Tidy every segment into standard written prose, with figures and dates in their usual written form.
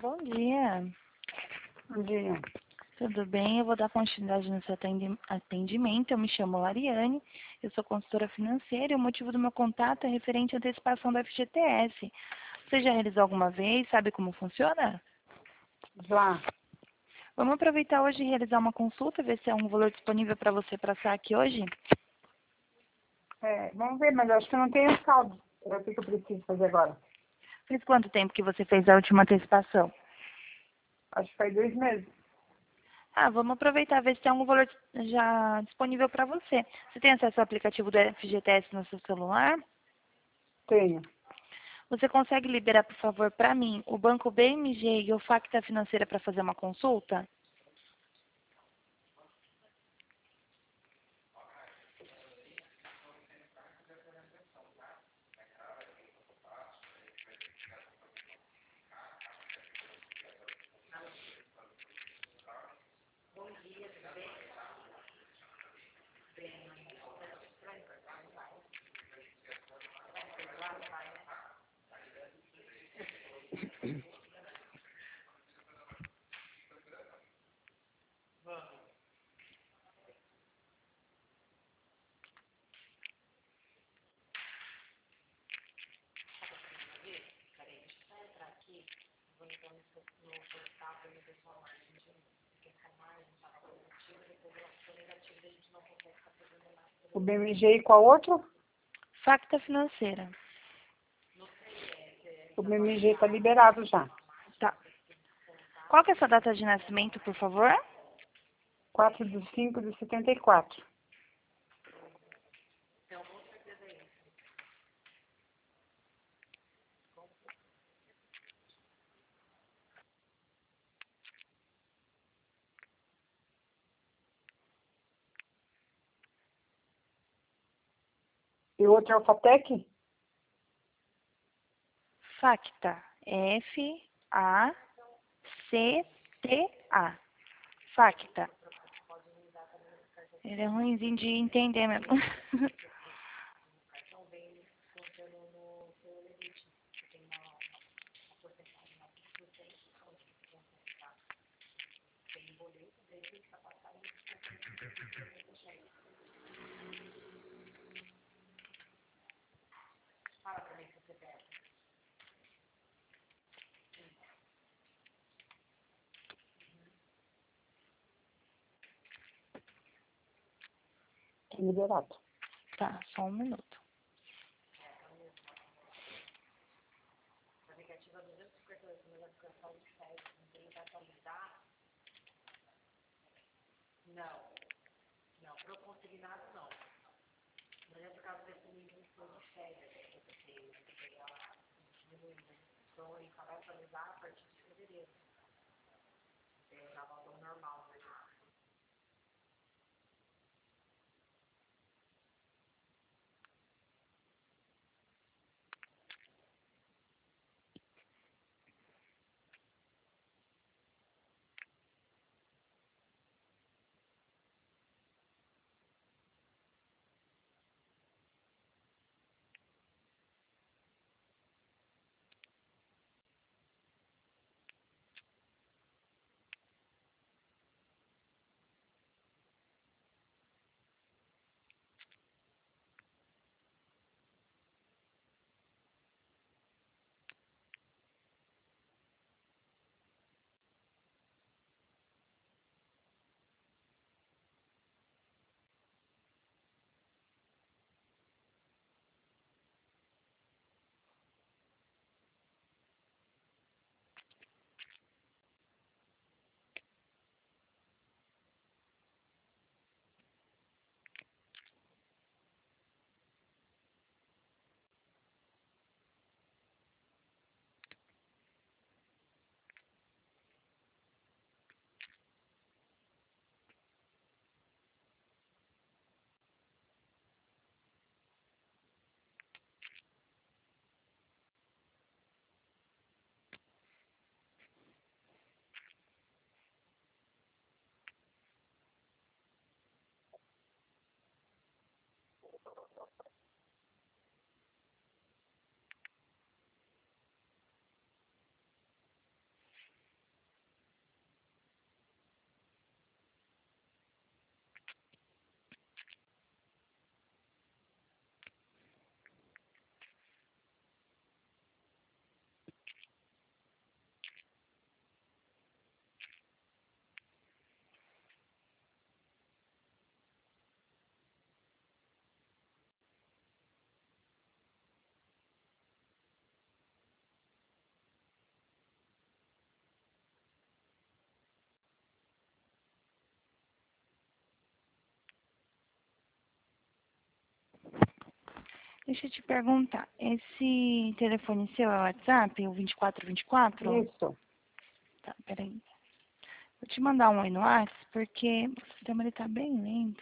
Bom dia. Bom dia. Tudo bem? Eu vou dar continuidade no seu atendimento. Eu me chamo Lariane, eu sou consultora financeira e o motivo do meu contato é referente à antecipação do FGTS. Você já realizou alguma vez? Sabe como funciona? Já. Vamos aproveitar hoje e realizar uma consulta, ver se é um valor disponível para você para saque hoje? Vamos ver, mas eu acho que eu não tenho saldo. O que eu preciso fazer agora? Faz quanto tempo que você fez a última antecipação? Acho que faz 2 meses. Vamos aproveitar, ver se tem algum valor já disponível para você. Você tem acesso ao aplicativo do FGTS no seu celular? Tenho. Você consegue liberar, por favor, para mim, o Banco BMG e o Facta Financeira para fazer uma consulta? O BMG e qual outro? Facta Financeira. O BMG está liberado já. Tá. Qual que é a sua data de nascimento, por favor? 4/5/74. E o outro é o FATEC? Facta. F-A-C-T-A. Facta. Ele é ruimzinho de entender mesmo. Está liberado. Tá, só um minuto. Deixa eu te perguntar, esse telefone seu é o WhatsApp, o 2424? Isso. Tá, peraí. Vou te mandar um oi no WhatsApp, porque o sistema ele tá bem lento.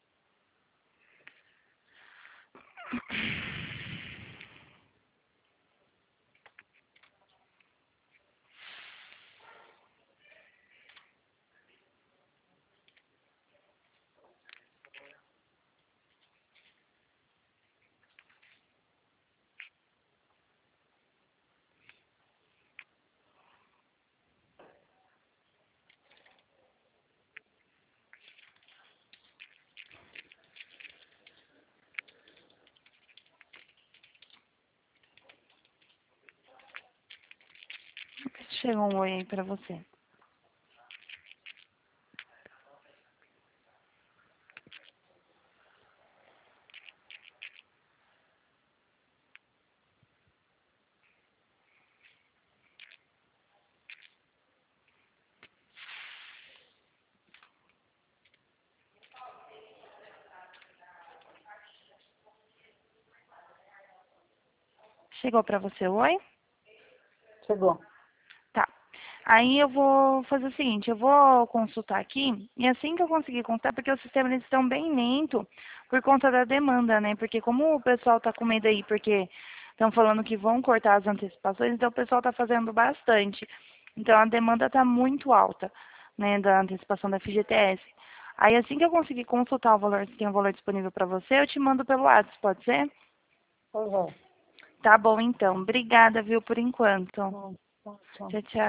Chegou um oi aí pra você. Chegou pra você o oi? Chegou. Tá. Aí eu vou fazer o seguinte, eu vou consultar aqui, e assim que eu conseguir consultar, porque os sistemas eles estão bem lento por conta da demanda, né? Porque como o pessoal tá com medo aí, porque estão falando que vão cortar as antecipações, então o pessoal tá fazendo bastante. Então a demanda tá muito alta, né, da antecipação da FGTS. Aí assim que eu conseguir consultar o valor, se tem um valor disponível para você, eu te mando pelo WhatsApp, pode ser? Pois é. Tá bom então. Obrigada, viu, por enquanto. Tchau. Tchau, tchau.